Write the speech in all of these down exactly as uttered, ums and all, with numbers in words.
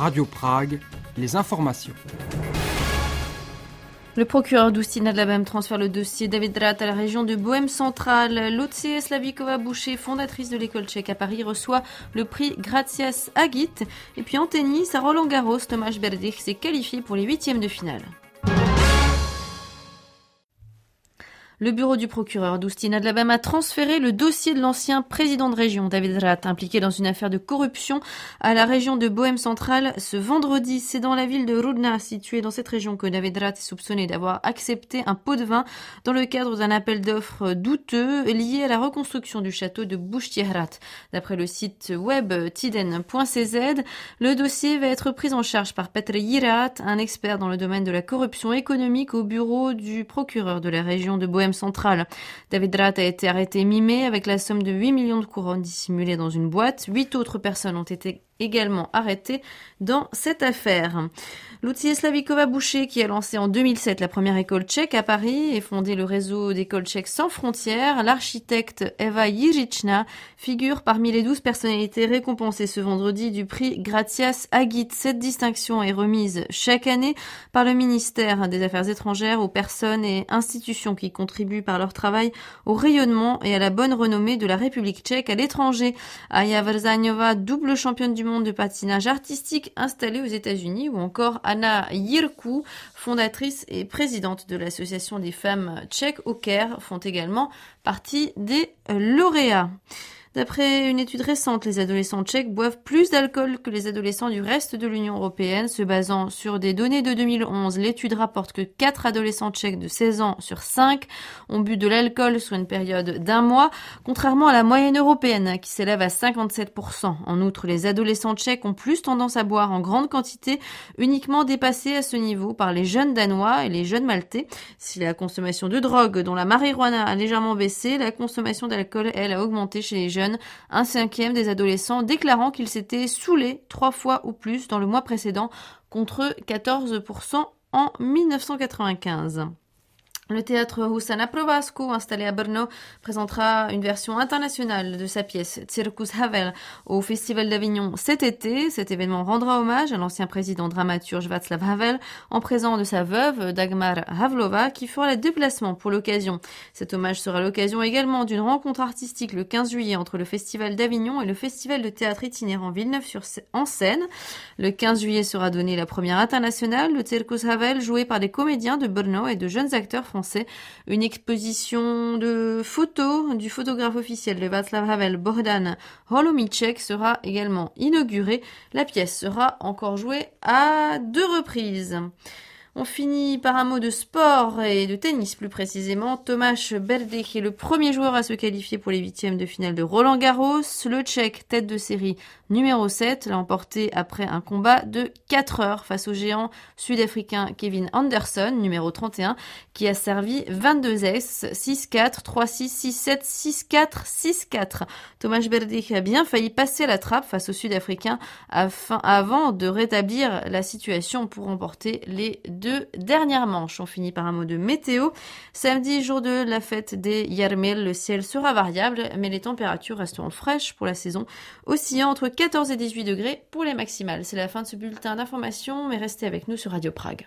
Radio Prague, les informations. Le procureur d'Oustina de la Bem transfère le dossier David Rat à la région de Bohême centrale. Lucie Slavikova-Boucher, fondatrice de l'école tchèque à Paris, reçoit le prix Gracias Agit. Et puis en tennis, à Roland-Garros, Tomáš Berdych s'est qualifié pour les huitièmes de finale. Le bureau du procureur d'Oustina de la Bem a transféré le dossier de l'ancien président de région, David Rat, impliqué dans une affaire de corruption à la région de Bohême centrale ce vendredi. C'est dans la ville de Rudna, située dans cette région, que David Rat est soupçonné d'avoir accepté un pot de vin dans le cadre d'un appel d'offres douteux lié à la reconstruction du château de Buštihrat. D'après le site web tiden point c z, le dossier va être pris en charge par Petr Jirat, un expert dans le domaine de la corruption économique au bureau du procureur de la région de Bohême centrale. David Rat a été arrêté mi-mai avec la somme de huit millions de couronnes dissimulées dans une boîte. Huit autres personnes ont été également arrêtées dans cette affaire. Lucie Slavikova-Boucher, qui a lancé en deux mille sept la première école tchèque à Paris et fondé le réseau d'écoles tchèques sans frontières, l'architecte Eva Jiřičná figure parmi les douze personnalités récompensées ce vendredi du prix Gracias Agit. Cette distinction est remise chaque année par le ministère des Affaires étrangères aux personnes et institutions qui contribuent par leur travail au rayonnement et à la bonne renommée de la République tchèque à l'étranger. Aya Vrzaňová, double championne du monde de patinage artistique installée aux États-Unis, ou encore Anna Jirku, fondatrice et présidente de l'association des femmes tchèques au Caire, font également partie des lauréats. D'après une étude récente, les adolescents tchèques boivent plus d'alcool que les adolescents du reste de l'Union européenne. Se basant sur des données de deux mille onze, l'étude rapporte que quatre adolescents tchèques de seize ans sur cinq ont bu de l'alcool sur une période d'un mois, contrairement à la moyenne européenne qui s'élève à cinquante-sept pour cent. En outre, les adolescents tchèques ont plus tendance à boire en grande quantité, uniquement dépassés à ce niveau par les jeunes danois et les jeunes maltais. Si la consommation de drogue, dont la marijuana, a légèrement baissé, la consommation d'alcool, elle, a augmenté chez les jeunes. Un cinquième des adolescents déclarant qu'ils s'étaient saoulés trois fois ou plus dans le mois précédent, contre quatorze pour cent en mille neuf cent quatre-vingt-quinze. Le théâtre Husa na provázku, installé à Brno, présentera une version internationale de sa pièce Circus Havel au Festival d'Avignon cet été. Cet événement rendra hommage à l'ancien président dramaturge Václav Havel en présence de sa veuve Dagmar Havlova qui fera le déplacement pour l'occasion. Cet hommage sera l'occasion également d'une rencontre artistique le quinze juillet entre le Festival d'Avignon et le Festival de théâtre itinérant Villeneuve-sur-Seine. Le quinze juillet sera donnée la première internationale, le Circus Havel, joué par des comédiens de Brno et de jeunes acteurs français. Une exposition de photos du photographe officiel de Václav Havel, Bohdan Holomíček, sera également inaugurée. La pièce sera encore jouée à deux reprises. On finit par un mot de sport et de tennis plus précisément. Tomáš Berdych est le premier joueur à se qualifier pour les huitièmes de finale de Roland-Garros. Le Tchèque, tête de série numéro sept, l'a emporté après un combat de quatre heures face au géant sud-africain Kevin Anderson, numéro trente et un, qui a servi vingt-deux aces, six quatre, trois six, six sept, six quatre, six quatre. Tomáš Berdych a bien failli passer à la trappe face au Sud-Africain afin, avant de rétablir la situation pour remporter les deux dernières manches. On finit par un mot de météo. Samedi, jour de la fête des Yarmil, le ciel sera variable, mais les températures resteront fraîches pour la saison, oscillant entre quatorze et dix-huit degrés pour les maximales. C'est la fin de ce bulletin d'information, mais restez avec nous sur Radio Prague.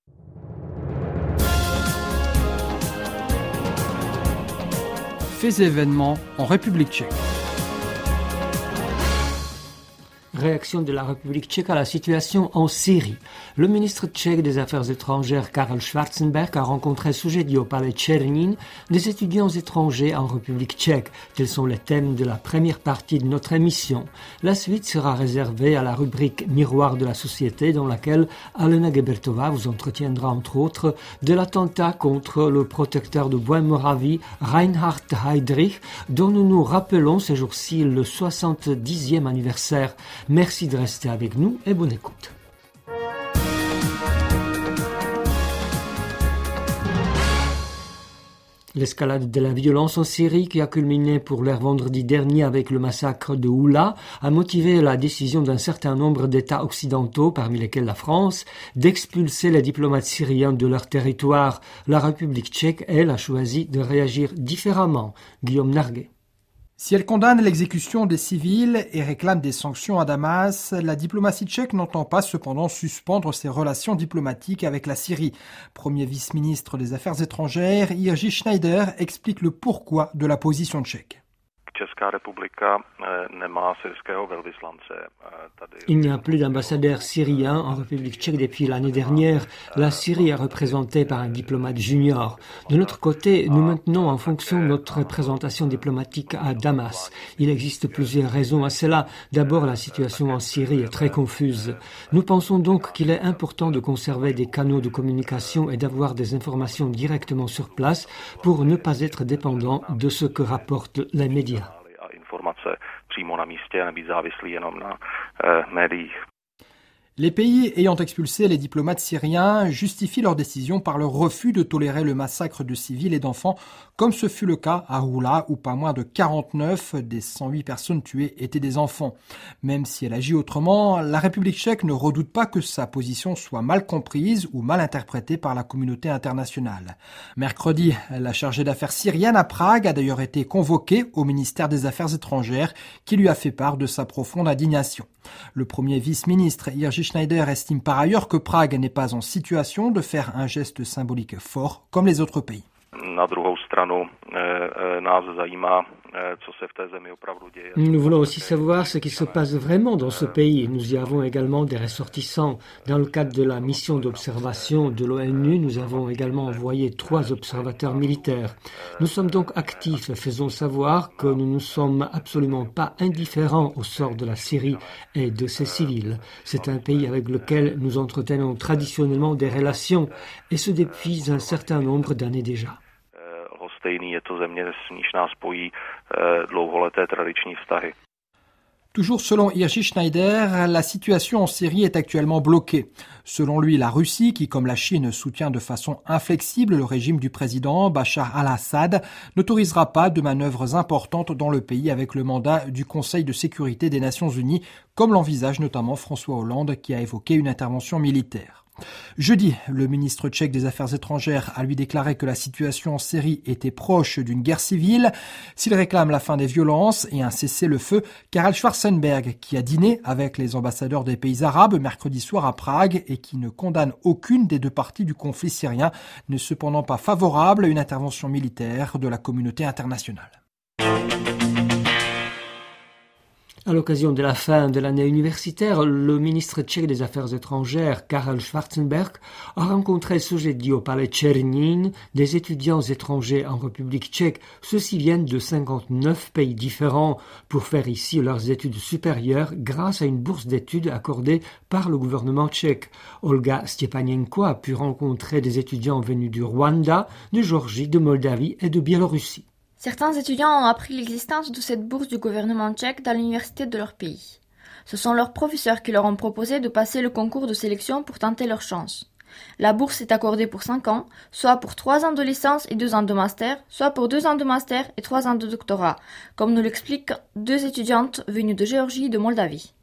Faits et événements en République tchèque. Réaction de la République tchèque à la situation en Syrie. Le ministre tchèque des Affaires étrangères Karel Schwarzenberg a rencontré ce jeudi au palais Tchernin des étudiants étrangers en République tchèque. Tels sont les thèmes de la première partie de notre émission. La suite sera réservée à la rubrique Miroir de la société dans laquelle Alena Gebertová vous entretiendra entre autres de l'attentat contre le protecteur de Bohême-Moravie Reinhard Heydrich dont nous nous rappelons ces jours-ci le soixante-dixième anniversaire. Merci de rester avec nous et bonne écoute. L'escalade de la violence en Syrie, qui a culminé pour l'heure vendredi dernier avec le massacre de Oula, a motivé la décision d'un certain nombre d'États occidentaux, parmi lesquels la France, d'expulser les diplomates syriens de leur territoire. La République tchèque, elle, a choisi de réagir différemment. Guillaume Narguet. Si elle condamne l'exécution des civils et réclame des sanctions à Damas, la diplomatie tchèque n'entend pas cependant suspendre ses relations diplomatiques avec la Syrie. Premier vice-ministre des Affaires étrangères, Jiří Schneider explique le pourquoi de la position tchèque. Il n'y a plus d'ambassadeur syrien en République tchèque depuis l'année dernière. La Syrie est représentée par un diplomate junior. De notre côté, nous maintenons en fonction notre représentation diplomatique à Damas. Il existe plusieurs raisons à cela. D'abord, la situation en Syrie est très confuse. Nous pensons donc qu'il est important de conserver des canaux de communication et d'avoir des informations directement sur place pour ne pas être dépendant de ce que rapportent les médias. Les pays ayant expulsé les diplomates syriens justifient leur décision par leur refus de tolérer le massacre de civils et d'enfants, comme ce fut le cas à Roula, où pas moins de quarante-neuf des cent huit personnes tuées étaient des enfants. Même si elle agit autrement, la République tchèque ne redoute pas que sa position soit mal comprise ou mal interprétée par la communauté internationale. Mercredi, la chargée d'affaires syrienne à Prague a d'ailleurs été convoquée au ministère des Affaires étrangères, qui lui a fait part de sa profonde indignation. Le premier vice-ministre Jiří Schneider estime par ailleurs que Prague n'est pas en situation de faire un geste symbolique fort comme les autres pays. Nous voulons aussi savoir ce qui se passe vraiment dans ce pays. Nous y avons également des ressortissants. Dans le cadre de la mission d'observation de l'ONU, nous avons également envoyé trois observateurs militaires. Nous sommes donc actifs et faisons savoir que nous ne sommes absolument pas indifférents au sort de la Syrie et de ses civils. C'est un pays avec lequel nous entretenons traditionnellement des relations, et ce depuis un certain nombre d'années déjà. Toujours selon Jiří Schneider, la situation en Syrie est actuellement bloquée. Selon lui, la Russie, qui comme la Chine soutient de façon inflexible le régime du président Bachar al-Assad, n'autorisera pas de manœuvres importantes dans le pays avec le mandat du Conseil de sécurité des Nations Unies, comme l'envisage notamment François Hollande qui a évoqué une intervention militaire. Jeudi, le ministre tchèque des Affaires étrangères a lui déclaré que la situation en Syrie était proche d'une guerre civile. S'il réclame la fin des violences et un cessez-le-feu, Karel Schwarzenberg, qui a dîné avec les ambassadeurs des pays arabes mercredi soir à Prague et qui ne condamne aucune des deux parties du conflit syrien, n'est cependant pas favorable à une intervention militaire de la communauté internationale. À l'occasion de la fin de l'année universitaire, le ministre tchèque des Affaires étrangères, Karel Schwarzenberg, a rencontré ce jeudi au palais Černín des étudiants étrangers en République tchèque. Ceux-ci viennent de cinquante-neuf pays différents pour faire ici leurs études supérieures grâce à une bourse d'études accordée par le gouvernement tchèque. Olga Stepanenko a pu rencontrer des étudiants venus du Rwanda, de Géorgie, de Moldavie et de Biélorussie. Certains étudiants ont appris l'existence de cette bourse du gouvernement tchèque dans l'université de leur pays. Ce sont leurs professeurs qui leur ont proposé de passer le concours de sélection pour tenter leur chance. La bourse est accordée pour cinq ans, soit pour trois ans de licence et deux ans de master, soit pour deux ans de master et trois ans de doctorat, comme nous l'expliquent deux étudiantes venues de Géorgie et de Moldavie.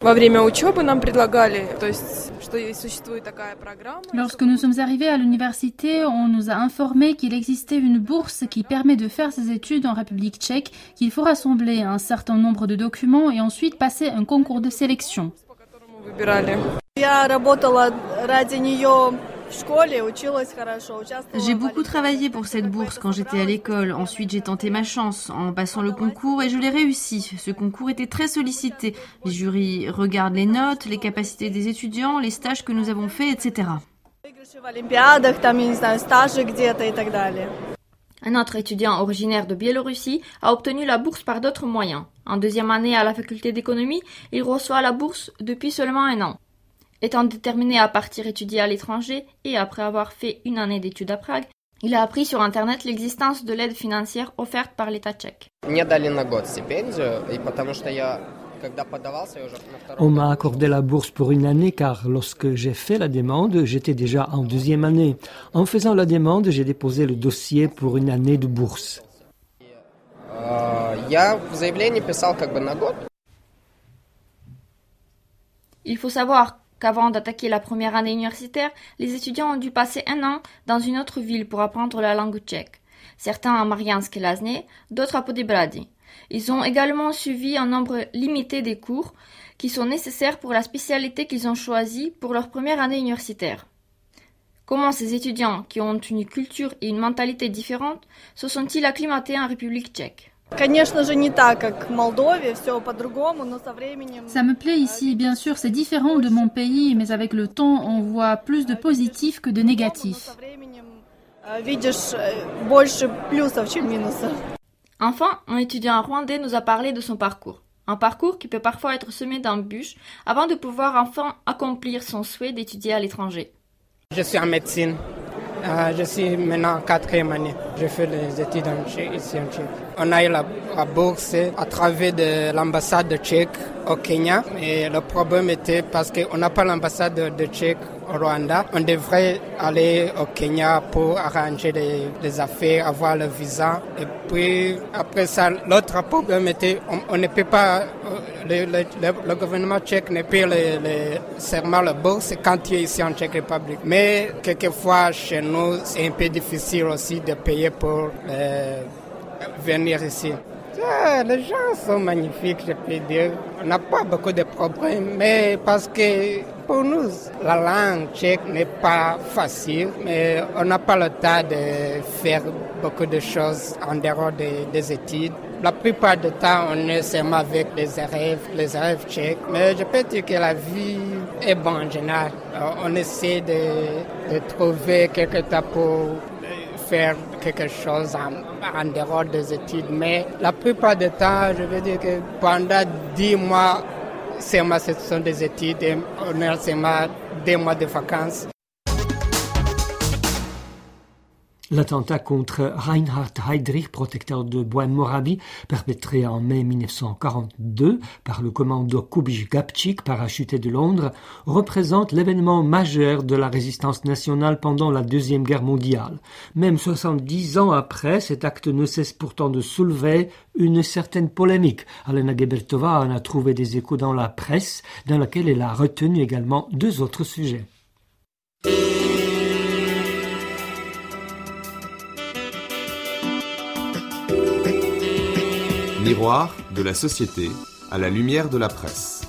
Lorsque nous sommes arrivés à l'université, on nous a informé qu'il existait une bourse qui permet de faire ses études en République tchèque, qu'il faut rassembler un certain nombre de documents et ensuite passer un concours de sélection. J'ai beaucoup travaillé pour cette bourse quand j'étais à l'école. Ensuite, j'ai tenté ma chance en passant le concours et je l'ai réussi. Ce concours était très sollicité. Les jurys regardent les notes, les capacités des étudiants, les stages que nous avons faits, et cetera. Un autre étudiant originaire de Biélorussie a obtenu la bourse par d'autres moyens. En deuxième année à la faculté d'économie, il reçoit la bourse depuis seulement un an. Étant déterminé à partir étudier à l'étranger et après avoir fait une année d'études à Prague, il a appris sur Internet l'existence de l'aide financière offerte par l'État tchèque. On m'a accordé la bourse pour une année car lorsque j'ai fait la demande, j'étais déjà en deuxième année. En faisant la demande, j'ai déposé le dossier pour une année de bourse. Il faut savoir qu'avant d'attaquer la première année universitaire, les étudiants ont dû passer un an dans une autre ville pour apprendre la langue tchèque. Certains à Mariánské Lázně, d'autres à Poděbrady. Ils ont également suivi un nombre limité des cours qui sont nécessaires pour la spécialité qu'ils ont choisie pour leur première année universitaire. Comment ces étudiants, qui ont une culture et une mentalité différentes, se sont-ils acclimatés en République tchèque ? Ça me plaît ici, bien sûr, c'est différent de mon pays, mais avec le temps, on voit plus de positifs que de négatifs. Enfin, un étudiant rwandais nous a parlé de son parcours. Un parcours qui peut parfois être semé d'embûches avant de pouvoir enfin accomplir son souhait d'étudier à l'étranger. Je suis en médecine. Euh, je suis maintenant en quatrième année. Je fais les études en Tchèque, ici en Tchèque. On a eu la, la bourse à travers de l'ambassade de Tchèque au Kenya. Et le problème était parce qu'on n'a pas l'ambassade de, de Tchèque au Rwanda. On devrait aller au Kenya pour arranger les, les affaires, avoir le visa. Et puis après ça, l'autre problème était on, on ne peut pas, le, le, le, le gouvernement tchèque ne paye le, le, seulement la bourse quand tu es ici en Tchèque République. Mais quelquefois chez nous, c'est un peu difficile aussi de payer pour euh, venir ici. Ah, les gens sont magnifiques, je peux dire. On n'a pas beaucoup de problèmes, mais parce que pour nous, la langue tchèque n'est pas facile, mais on n'a pas le temps de faire beaucoup de choses en dehors des, des études. La plupart du temps, on est seulement avec les élèves, les élèves tchèques, mais je peux dire que la vie est bonne en général. On essaie de, de trouver quelque temps pour faire quelque chose en, en dehors des études, mais la plupart du temps, je veux dire que pendant dix mois, seulement ce sont des études et on a seulement deux mois de vacances. L'attentat contre Reinhard Heydrich, protecteur de Bohème-Moravie, perpétré en mai mille neuf cent quarante-deux par le commando Kubiš-Gabčík, parachuté de Londres, représente l'événement majeur de la résistance nationale pendant la Deuxième Guerre mondiale. Même soixante-dix ans après, cet acte ne cesse pourtant de soulever une certaine polémique. Alena Gebertová en a trouvé des échos dans la presse, dans laquelle elle a retenu également deux autres sujets. Miroir de la société à la lumière de la presse.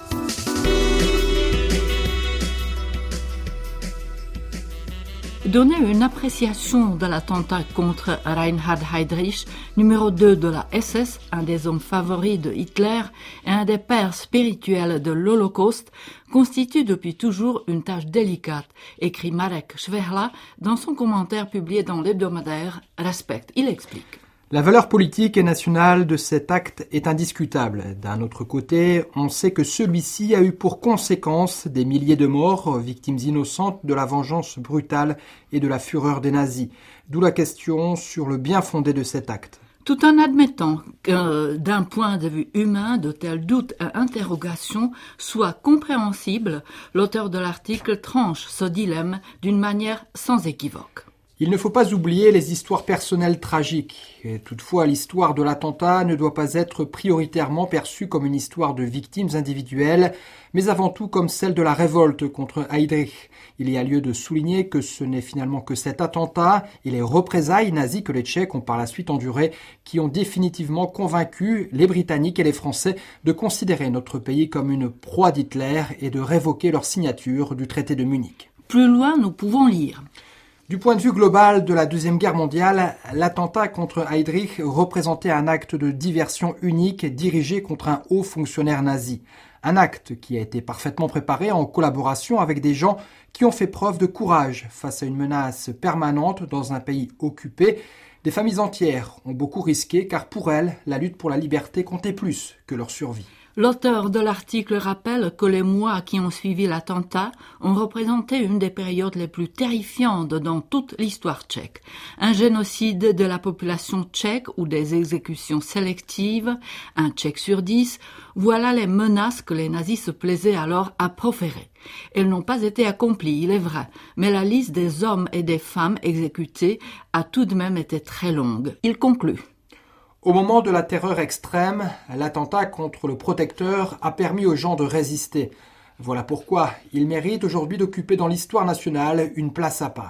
Donner une appréciation de l'attentat contre Reinhard Heydrich, numéro deux de la S S, un des hommes favoris de Hitler et un des pères spirituels de l'Holocauste, constitue depuis toujours une tâche délicate, écrit Marek Švehla dans son commentaire publié dans l'hebdomadaire Respect. Il explique. La valeur politique et nationale de cet acte est indiscutable. D'un autre côté, on sait que celui-ci a eu pour conséquence des milliers de morts, victimes innocentes de la vengeance brutale et de la fureur des nazis. D'où la question sur le bien fondé de cet acte. Tout en admettant que, d'un point de vue humain, de tels doutes et interrogations soient compréhensibles, l'auteur de l'article tranche ce dilemme d'une manière sans équivoque. Il ne faut pas oublier les histoires personnelles tragiques. Et toutefois, l'histoire de l'attentat ne doit pas être prioritairement perçue comme une histoire de victimes individuelles, mais avant tout comme celle de la révolte contre Heydrich. Il y a lieu de souligner que ce n'est finalement que cet attentat et les représailles nazies que les Tchèques ont par la suite endurées qui ont définitivement convaincu les Britanniques et les Français de considérer notre pays comme une proie d'Hitler et de révoquer leur signature du traité de Munich. Plus loin, nous pouvons lire. Du point de vue global de la Deuxième Guerre mondiale, l'attentat contre Heydrich représentait un acte de diversion unique dirigé contre un haut fonctionnaire nazi. Un acte qui a été parfaitement préparé en collaboration avec des gens qui ont fait preuve de courage face à une menace permanente dans un pays occupé. Des familles entières ont beaucoup risqué car pour elles, la lutte pour la liberté comptait plus que leur survie. L'auteur de l'article rappelle que les mois qui ont suivi l'attentat ont représenté une des périodes les plus terrifiantes dans toute l'histoire tchèque. Un génocide de la population tchèque ou des exécutions sélectives, un tchèque sur dix, voilà les menaces que les nazis se plaisaient alors à proférer. Elles n'ont pas été accomplies, il est vrai, mais la liste des hommes et des femmes exécutés a tout de même été très longue. Il conclut. Au moment de la terreur extrême, l'attentat contre le protecteur a permis aux gens de résister. Voilà pourquoi il mérite aujourd'hui d'occuper dans l'histoire nationale une place à part.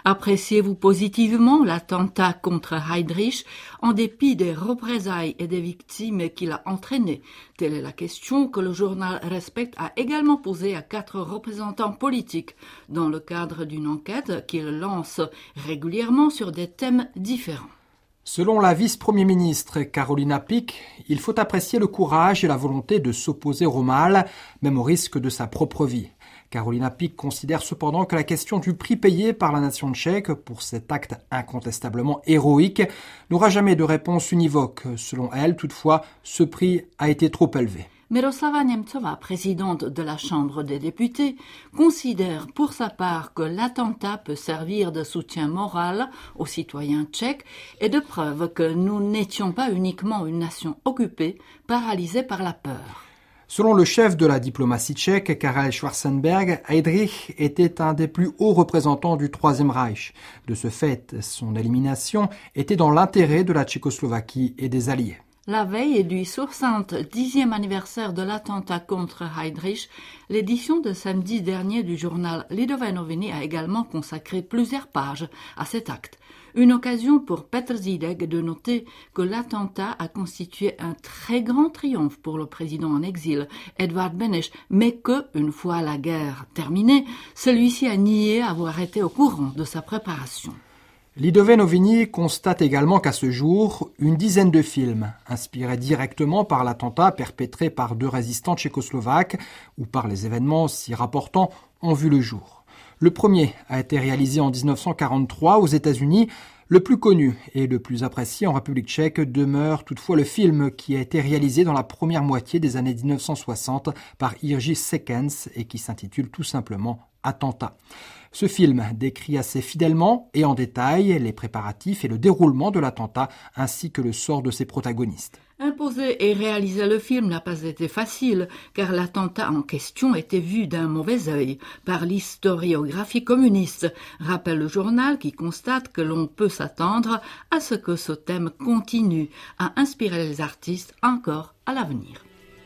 Appréciez-vous positivement l'attentat contre Heydrich en dépit des représailles et des victimes qu'il a entraînées? Telle est la question que le journal Respect a également posée à quatre représentants politiques dans le cadre d'une enquête qu'il lance régulièrement sur des thèmes différents. Selon la vice-premier ministre Carolina Pick, il faut apprécier le courage et la volonté de s'opposer au mal, même au risque de sa propre vie. Carolina Pick considère cependant que la question du prix payé par la nation tchèque pour cet acte incontestablement héroïque n'aura jamais de réponse univoque. Selon elle, toutefois, ce prix a été trop élevé. Miroslava Němcová, présidente de la Chambre des députés, considère pour sa part que l'attentat peut servir de soutien moral aux citoyens tchèques et de preuve que nous n'étions pas uniquement une nation occupée, paralysée par la peur. Selon le chef de la diplomatie tchèque, Karel Schwarzenberg, Heydrich était un des plus hauts représentants du Troisième Reich. De ce fait, son élimination était dans l'intérêt de la Tchécoslovaquie et des Alliés. La veille du soixante-dixième anniversaire de l'attentat contre Heydrich, l'édition de samedi dernier du journal Lidové noviny a également consacré plusieurs pages à cet acte. Une occasion pour Petr Žídek de noter que l'attentat a constitué un très grand triomphe pour le président en exil, Edvard Beneš, mais que, une fois la guerre terminée, celui-ci a nié avoir été au courant de sa préparation. Lidové noviny constate également qu'à ce jour, une dizaine de films, inspirés directement par l'attentat perpétré par deux résistants tchécoslovaques ou par les événements s'y rapportant, ont vu le jour. Le premier a été réalisé en dix-neuf cent quarante-trois aux États-Unis. Le plus connu et le plus apprécié en République tchèque demeure toutefois le film qui a été réalisé dans la première moitié des années dix-neuf cent soixante par Jiří Sekens et qui s'intitule tout simplement Attentat. Ce film décrit assez fidèlement et en détail les préparatifs et le déroulement de l'attentat ainsi que le sort de ses protagonistes. Imposer et réaliser le film n'a pas été facile, car l'attentat en question était vu d'un mauvais œil par l'historiographie communiste, rappelle le journal qui constate que l'on peut s'attendre à ce que ce thème continue à inspirer les artistes encore à l'avenir.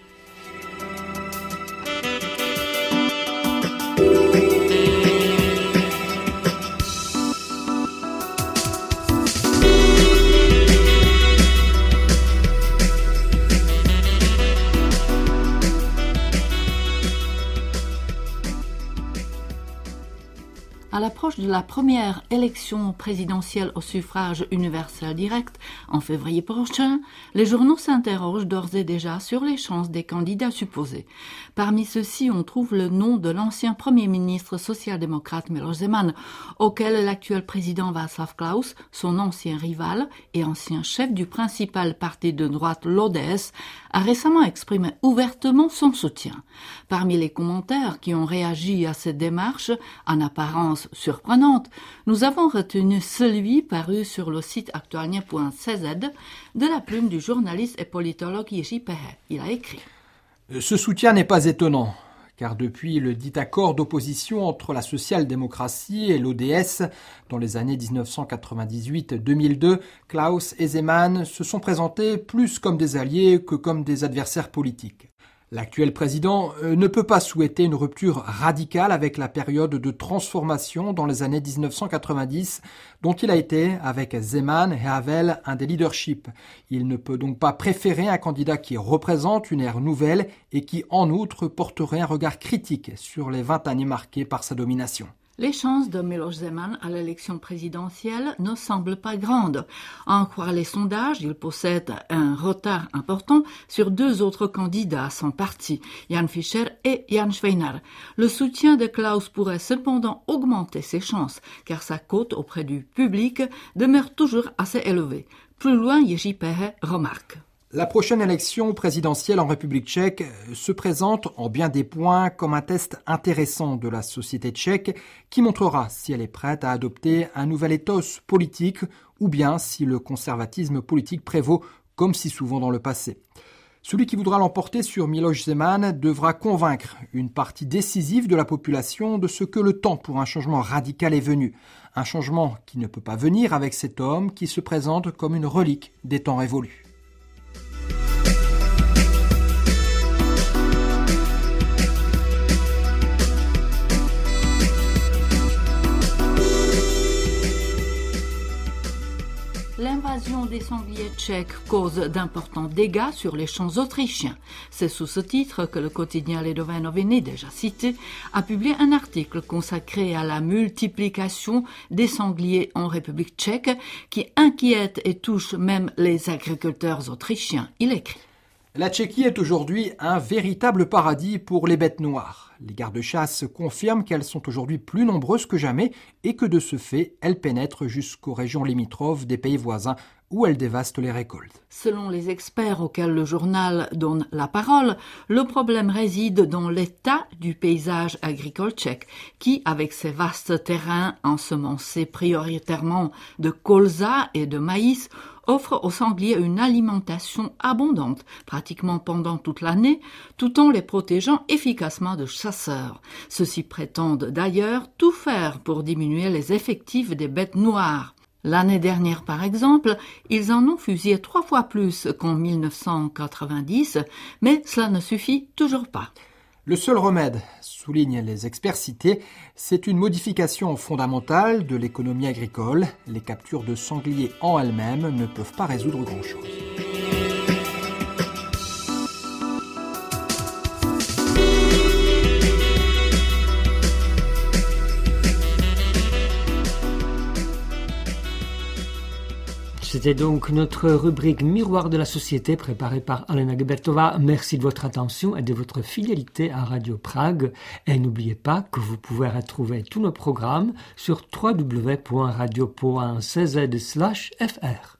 À l'approche de la première élection présidentielle au suffrage universel direct, en février prochain, les journaux s'interrogent d'ores et déjà sur les chances des candidats supposés. Parmi ceux-ci, on trouve le nom de l'ancien Premier ministre social-démocrate Miloš Zeman, auquel l'actuel président Václav Klaus, son ancien rival et ancien chef du principal parti de droite l'O D S, a récemment exprimé ouvertement son soutien. Parmi les commentaires qui ont réagi à cette démarche, en apparence surprenante, nous avons retenu celui paru sur le site aktualnie point c z de la plume du journaliste et politologue Jiří Pehe. Il a écrit: Ce soutien n'est pas étonnant, car depuis le dit accord d'opposition entre la social-démocratie et l'O D S dans les années dix-neuf cent quatre-vingt-dix-huit à deux mille deux, Klaus et Zeman se sont présentés plus comme des alliés que comme des adversaires politiques. L'actuel président ne peut pas souhaiter une rupture radicale avec la période de transformation dans les années dix-neuf cent quatre-vingt-dix, dont il a été, avec Zeman et Havel, un des leaderships. Il ne peut donc pas préférer un candidat qui représente une ère nouvelle et qui, en outre, porterait un regard critique sur les vingt années marquées par sa domination. Les chances de Miloš Zeman à l'élection présidentielle ne semblent pas grandes. À en croire les sondages, il possède un retard important sur deux autres candidats à son parti, Jan Fischer et Jan Schweinar. Le soutien de Klaus pourrait cependant augmenter ses chances, car sa cote auprès du public demeure toujours assez élevée. Plus loin, Jiří Pehe remarque: La prochaine élection présidentielle en République tchèque se présente en bien des points comme un test intéressant de la société tchèque qui montrera si elle est prête à adopter un nouvel ethos politique ou bien si le conservatisme politique prévaut comme si souvent dans le passé. Celui qui voudra l'emporter sur Miloš Zeman devra convaincre une partie décisive de la population de ce que le temps pour un changement radical est venu. Un changement qui ne peut pas venir avec cet homme qui se présente comme une relique des temps révolus. L'invasion des sangliers tchèques cause d'importants dégâts sur les champs autrichiens. C'est sous ce titre que le quotidien Lidové noviny, déjà cité, a publié un article consacré à la multiplication des sangliers en République tchèque qui inquiète et touche même les agriculteurs autrichiens. Il écrit: La Tchéquie est aujourd'hui un véritable paradis pour les bêtes noires. Les gardes-chasse confirment qu'elles sont aujourd'hui plus nombreuses que jamais et que de ce fait, elles pénètrent jusqu'aux régions limitrophes des pays voisins où elles dévastent les récoltes. Selon les experts auxquels le journal donne la parole, le problème réside dans l'état du paysage agricole tchèque, qui, avec ses vastes terrains ensemencés prioritairement de colza et de maïs, offre aux sangliers une alimentation abondante, pratiquement pendant toute l'année, tout en les protégeant efficacement de chasseurs. Ceux-ci prétendent d'ailleurs tout faire pour diminuer les effectifs des bêtes noires. L'année dernière, par exemple, ils en ont fusillé trois fois plus qu'en mille neuf cent quatre-vingt-dix, mais cela ne suffit toujours pas. Le seul remède, soulignent les experts cités, c'est une modification fondamentale de l'économie agricole. Les captures de sangliers en elles-mêmes ne peuvent pas résoudre grand-chose. C'était donc notre rubrique Miroir de la société préparée par Alena Gebertova. Merci de votre attention et de votre fidélité à Radio Prague. Et n'oubliez pas que vous pouvez retrouver tous nos programmes sur w w w point radio point c z slash f r.